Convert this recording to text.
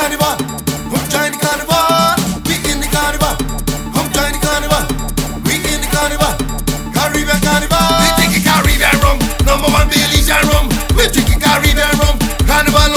carnival. Come join the carnival. We in the carnival. Come join the carnival. We in the carnival. Caribbean carnival. We drinking Caribbean rum. #1 Baileys and rum. We drinking Caribbean rum. Carnival